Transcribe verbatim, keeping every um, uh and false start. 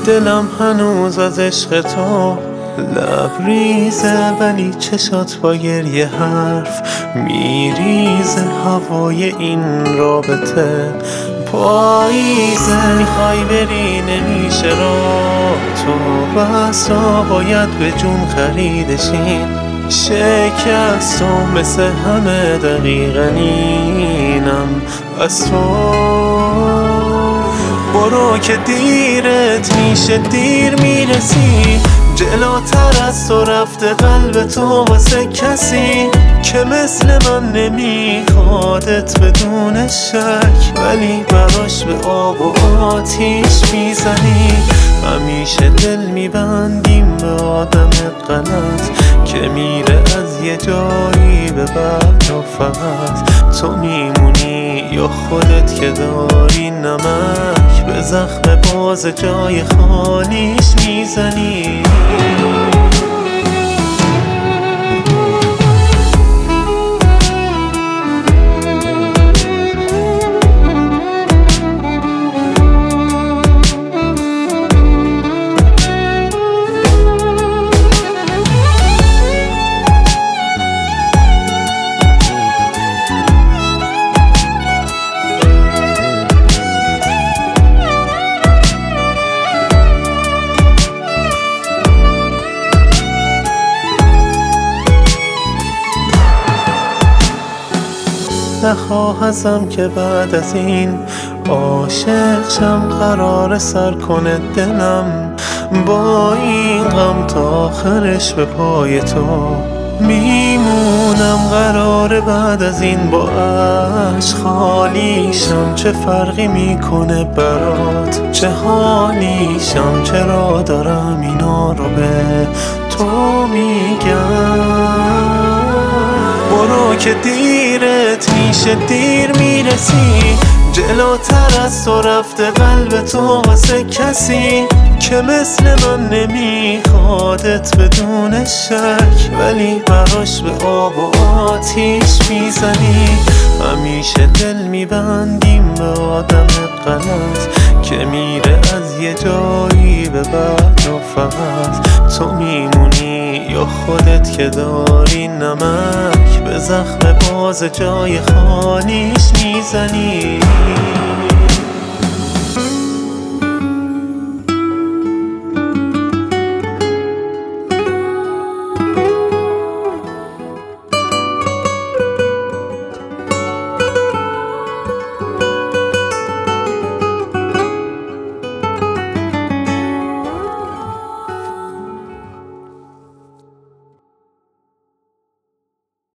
دلم هنوز از عشق تو لبریزه، ولی چشات با گریه حرف میریزه. هوای این رابطه پاییزه، میخوای بری نمیشه را تو بسا، باید به جون خریدشین شکست و مثل همه دقیقا اینم از تو. برو که دیرت میشه، دیر میرسی، جلوتر از تو رفته قلب تو واسه کسی که مثل من نمیخوادت بدون شک، ولی براش به آب و آتیش میزنی. همیشه دل میبندیم به آدم غلط که میره از یه جایی به بعد و فقط تو میمونی یا خودت که داری نمک به زخم باز جای خالیش میزنی. نخواهزم که بعد از این عاشق شم، قرار سر کنه دلم با این غم تا آخرش به پای تو میمونم. قرار بعد از این با عشق خالیشم، چه فرقی میکنه برات چه حالیشم، چرا دارم اینا رو به تو میگم. برو که دیرت میشه، دیر میرسی، جلوتر از تو رفته قلب تو واسه کسی که مثل من نمیخوادت بدون شک، ولی براش به آب و آتیش میزنی. همیشه دل میبندیم به آدم غلط که میره از یه جایی به بعد و فقط تو میمونی یا خودت که داری نمک به زخم باز جای خالیش میزنی.